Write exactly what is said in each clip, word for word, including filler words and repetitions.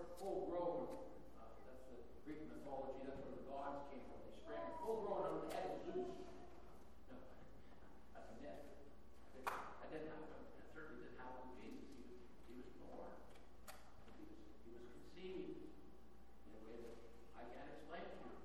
full grown. Uh, that's the Greek mythology. That's where the gods came from. They sprang full grown out of the head of Zeus. No, that's a myth. That didn't happen. That certainly didn't happen with Jesus. He was, he was born. He was, he was conceived in a way that I can't explain to you.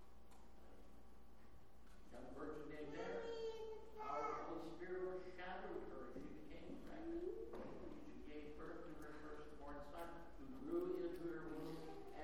Young virgin named Mary. Our Holy Spirit overshadowed her and she became pregnant. She gave birth to her firstborn son, who grew into her womb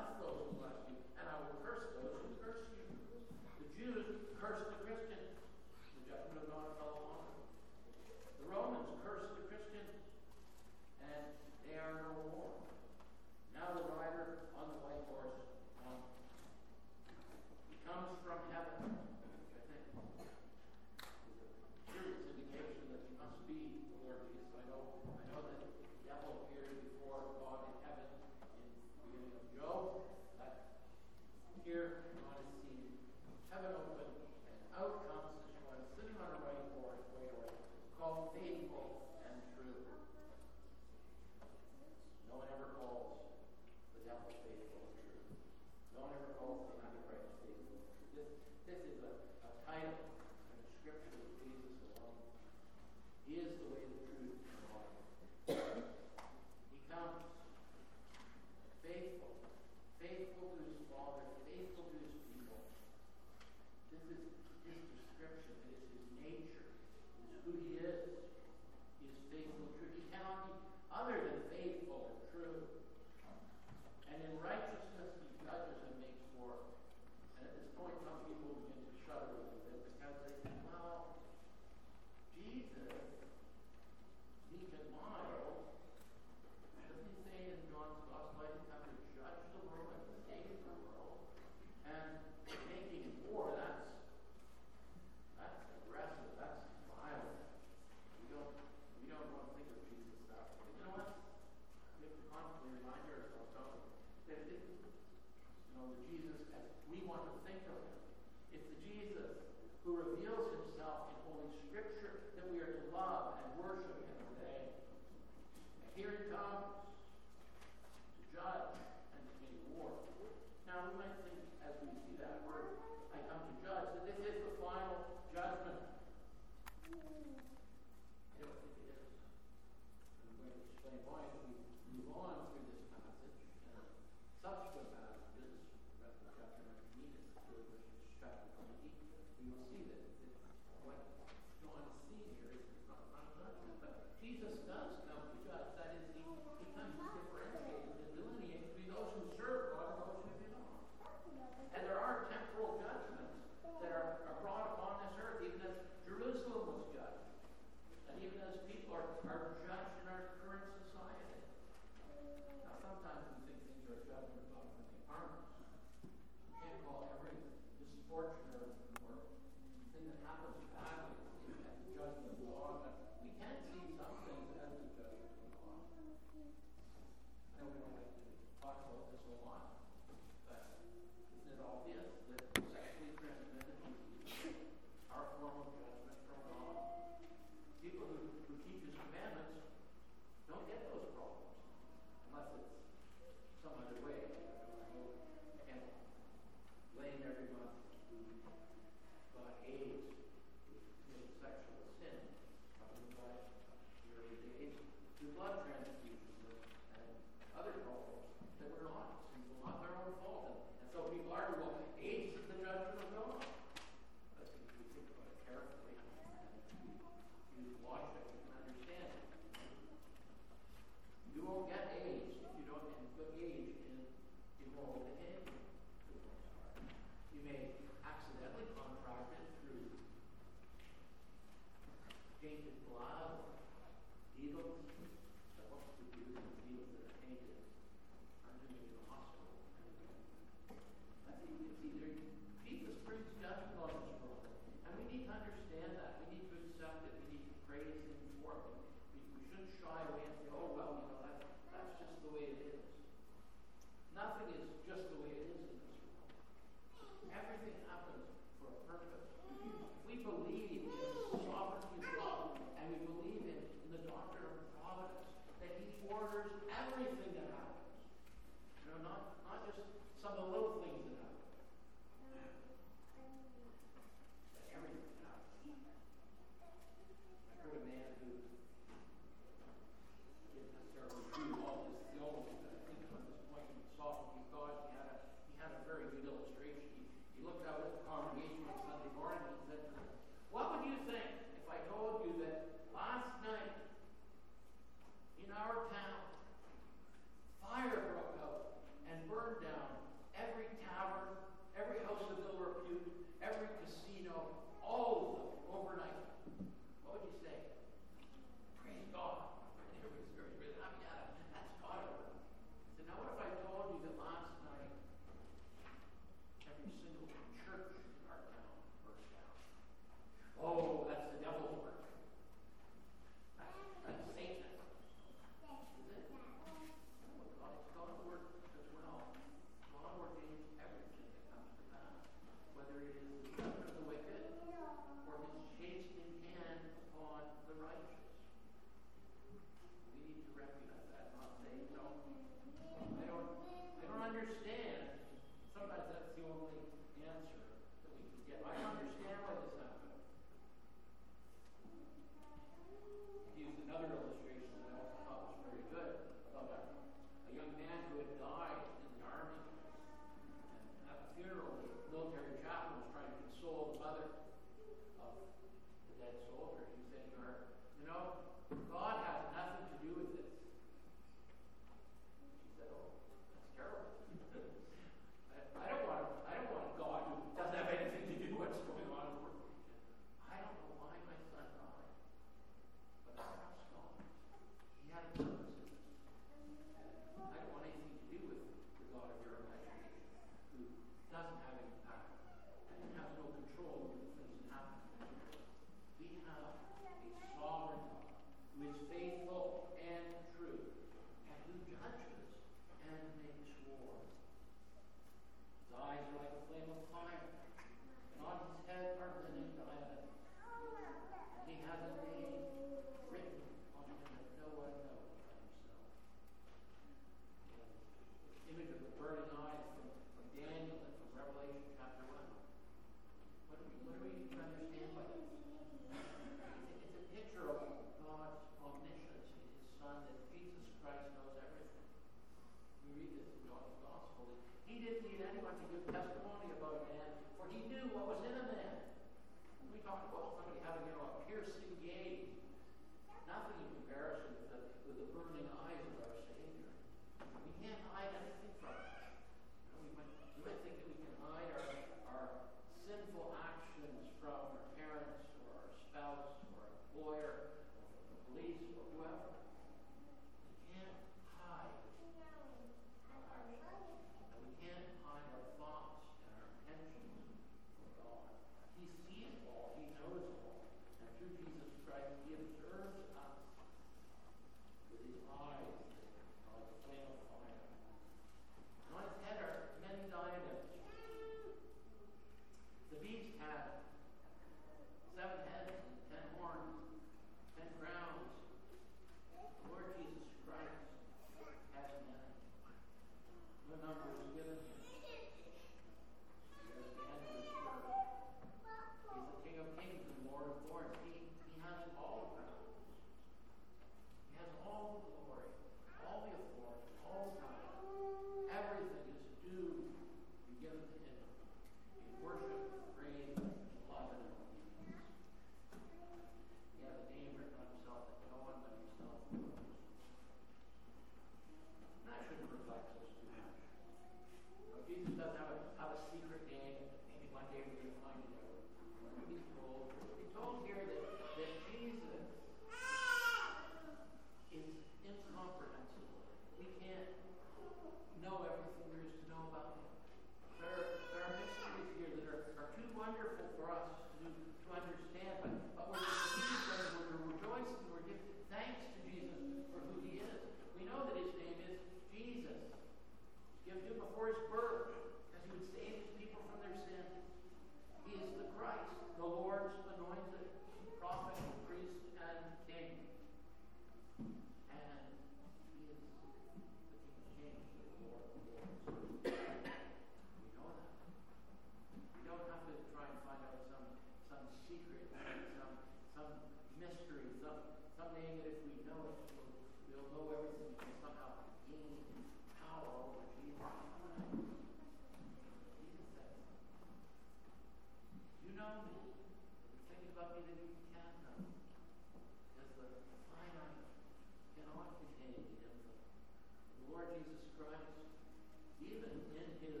Lord Jesus Christ, even in his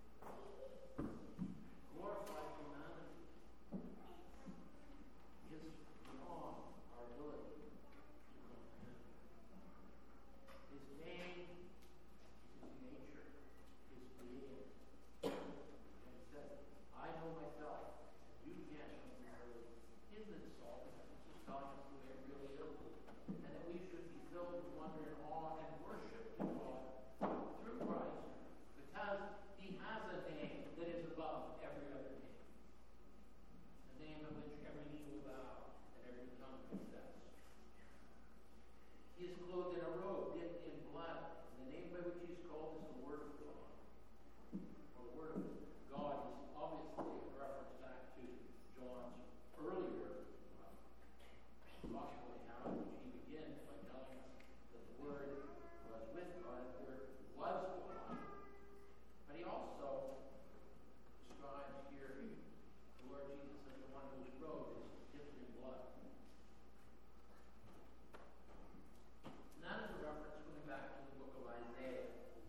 glorified humanity, is beyond our ability to comprehend. His name, his nature, his being. And he says, I know myself, and you can't know me really. Isn't it insulting? It's just telling us the way it really is. And that we should be filled with wonder and awe and worship to God through Christ, because he has a name that is above every other name. The name at which every knee will bow and every tongue confess. He is clothed in a robe dipped in blood, and the name by which he is called is the Word of God. Well, the Word of God is obviously a reference back to John's earlier uh, gospel account, which he begins by telling us that the Word was with God, and the Word was God. But he also describes here the Lord Jesus as the one whose robe is dipped in blood. And that is a reference going back to the book of Isaiah.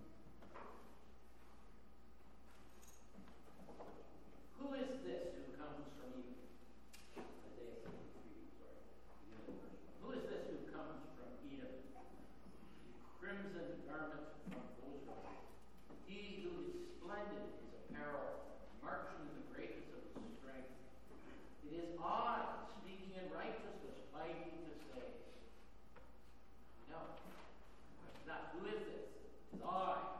Who is this who comes from Edom? Isaiah sixty-three, sorry. Who is this who comes from Edom? Crimson garment from Bozrah. He who is splendid in his apparel, marching in the greatness of his strength. It is I, speaking in righteousness, mighty to save. No. Not who is this? It's I.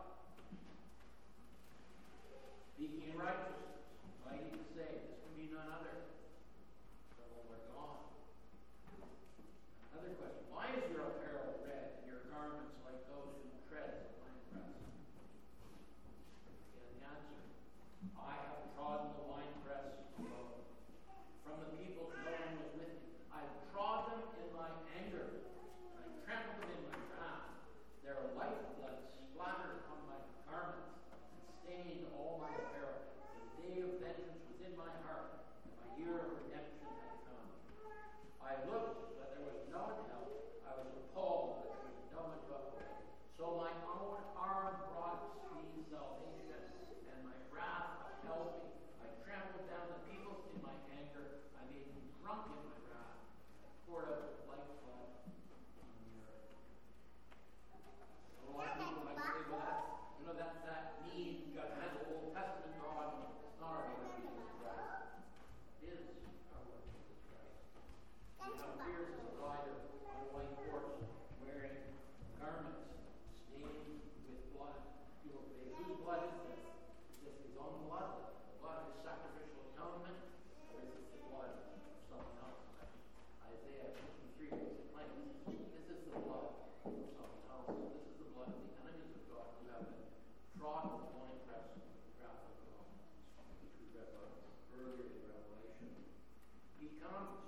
Speaking in righteousness, mighty to save. This can be none other than the Lord God. Another question. Why is your apparel red and your garments like those who tread the winepress? Again, the answer. I have trodden the winepress alone. From the people, no one was with me. I trod them in my anger. I trampled them in my wrath. Their lifeblood splattered on my garments and stained all my apparel. The day of vengeance was in my heart, and my year of redemption had come. I looked, but there was no one help. I was appalled, but there was no one to uphold. So my own arm brought me salvation, and my wrath upheld me. I trampled down the peoples in my anger. I made them drunk in my wrath. I poured out the lifeblood on the earth. A lot of people might say, well, that's, you know, that's that mean, judgmental Old Testament God. It's not our Lord Jesus Christ. It is our Lord Jesus Christ. He now appears as a rider on a white horse, wearing garments stained with blood. You will say, whose blood is this? Is this his own blood? The blood of his sacrificial atonement? Or is this the blood of someone else? Isaiah fifty-three makes it plain. This is the blood of someone else. This is the blood of the enemies of God who have been trodden with the winepress of the wrath of God, which we read about earlier in Revelation. He comes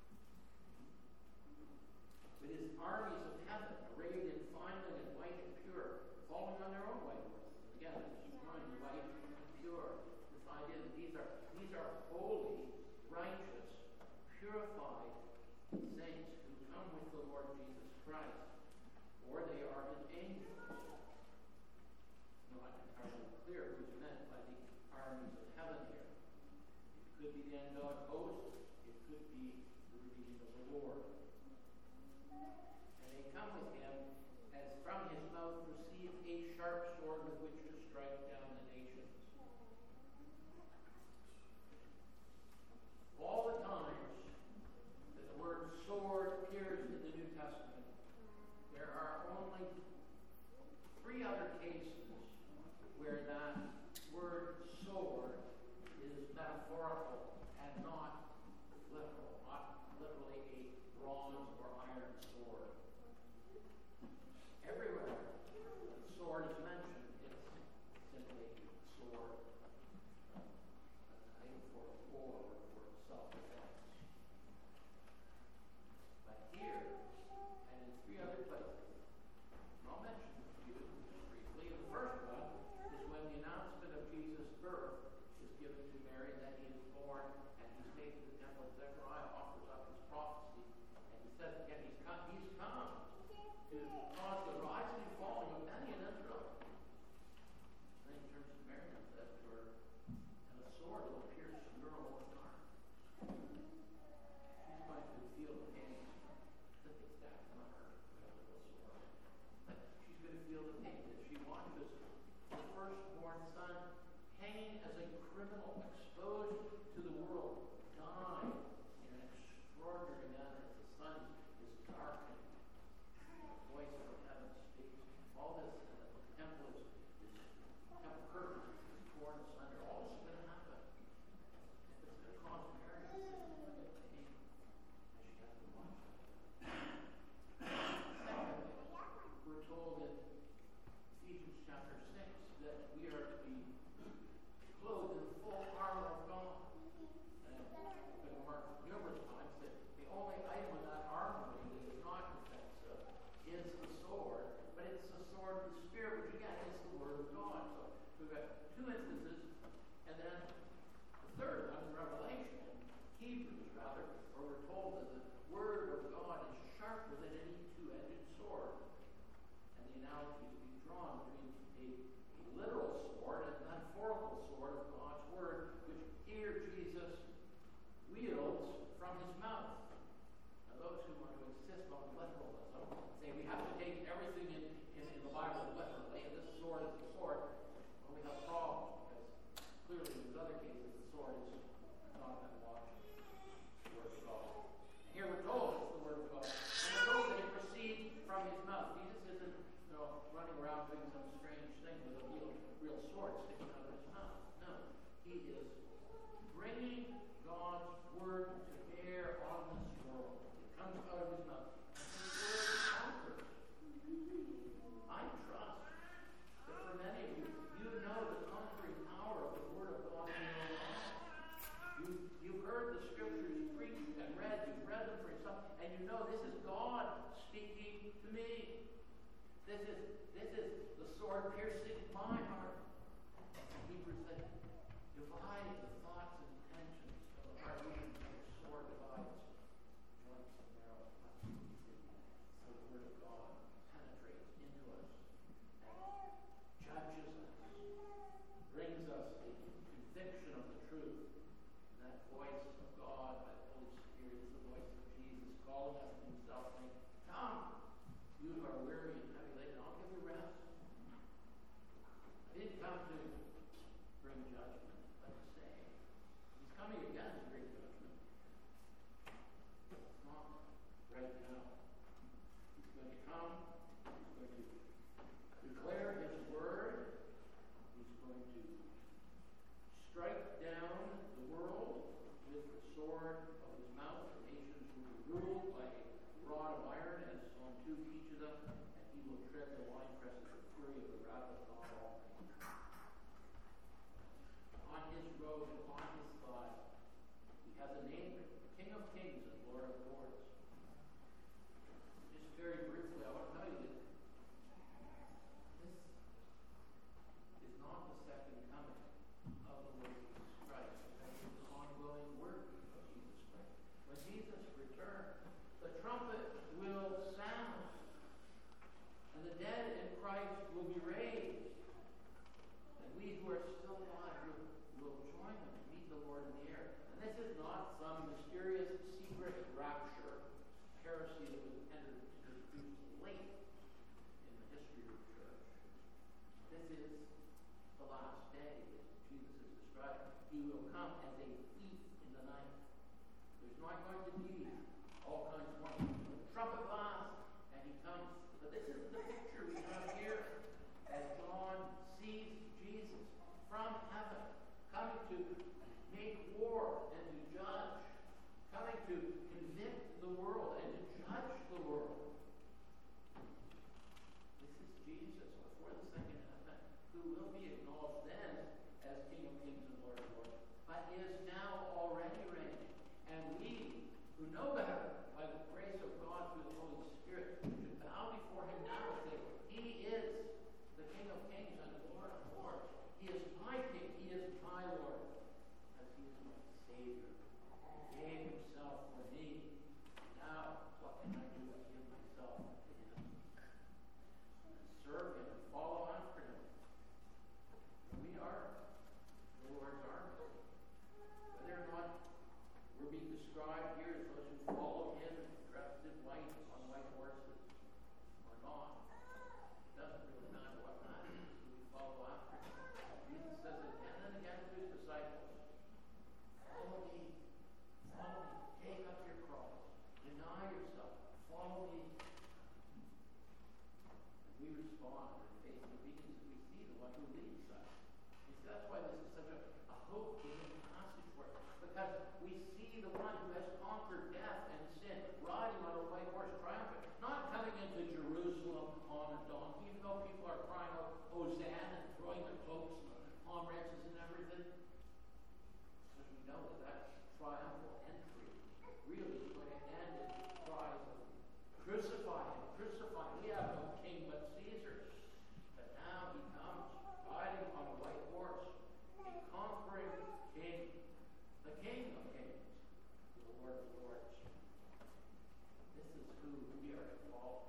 with his armies of heaven, arrayed in fine linen, white and pure, following on their own white horses. Again, this is fine, white and pure. This idea that these are these are holy, righteous, purified saints who come with the Lord Jesus Christ, or they are his angels. Not entirely clear who's meant by the armies of heaven here. It could be the angelic host. It could be the redeemed of the Lord. And they come with him, as from his mouth proceeds a sharp sword with which to strike down the nations. All the times that the word sword appears in the New Testament, there are only three other cases where that word sword is metaphorical and This is the sword piercing my heart. Hebrews said, divide the thoughts and intentions of the heart, even as a sword divides joints and marrow. So the word of God penetrates into us and judges us, brings us a conviction of the truth. And that voice of God, that Holy Spirit, is the voice of Jesus calling us to himself, saying, come, you who are weary and heavy laden, I'll give you rest. I didn't come to bring judgment, but to save. He's coming again to bring judgment. It's not right now. He's going to come. He's going to declare his word. He's going to strike down the world with the sword of his mouth. The nations will be ruled by a rod of iron, as Psalm two teaches us, and he will tread the winepress of the fury of the wrath of God Almighty. On his robe and on his thigh, he has a name written, King of Kings and Lord of Lords. Just very briefly, I want to tell you that this is not the second coming of the Lord Jesus Christ. That is the ongoing work of Jesus Christ. When Jesus returns, the trumpet will sound, and the dead in Christ will be raised, and we who are still alive will, will join them to meet the Lord in the air. And this is not some mysterious secret rapture heresy that was entered introduced late in the history of the church. This is the last day, as Jesus is described. He will come as a thief in the night. There's not going to be all kinds of wonders. Trumpet blast, and he comes. But this is the picture we have here as John sees Jesus from heaven, coming to make war and to judge, coming to convict the world and to judge the world. This is Jesus before the second advent, who will be acknowledged then as King of Kings and Lord of Lords, but is now already reigning. And we, who know better, by the grace of God through the Holy Spirit, should bow before him now and say, he is the King of Kings and the Lord of Lords. He is my King. He is my Lord. As he is my Savior. He gave himself for me. Now, what can I do but give myself to him? And serve him and follow after him. We are the Lord's army. Whether or not we're being described here as those who follow him dressed in white on white horses or not, it doesn't really matter what matters. We follow after him. Jesus says again and again to his disciples, follow me, follow me, take up your cross, deny yourself, follow me. And we respond in faith and obedience as we see the one who leads us. And so that's why this is such a, a hope-giving passage for us, because we see the one who has conquered death and sin, riding on a white horse, triumphant, not coming into Jerusalem on a donkey, even though people are crying out, Hosanna, and throwing their cloaks and palm branches and everything. Because we know that that triumphal entry really is going to end in cries of, crucify him, crucify him. We have no king but Caesar. But now he comes, riding on a white horse, a conquering king, the King of Kings, the Lord of Lords. This is who we are to follow.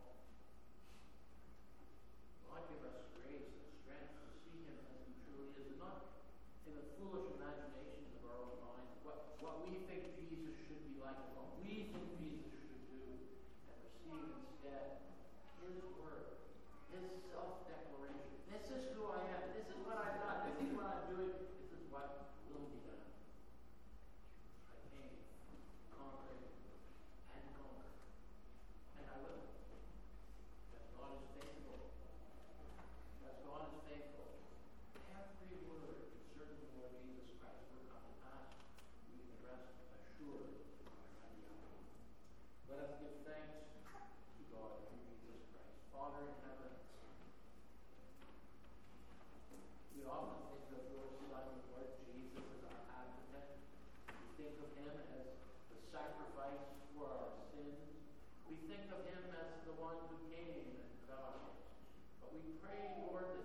God give us grace and strength to see him as he truly is, and not in the foolish imagination of our own minds, what, what we think Jesus should be like, and what we think Jesus should do, and receive instead his word, his self-declaration. This is who I am. This is what I've done. This is what I'm doing. This is what will be done. I came, conquering, and conquer. And I will. Because God is faithful. Because God is faithful. Every word concerning the Lord Jesus Christ will come to pass. We can rest assured on the outcome. Let us give thanks to God through Jesus Christ. Father in heaven, we often think of your Son, Lord Jesus, as our advocate. We think of him as the sacrifice for our sins. We think of him as the one who came and died. But we pray, Lord,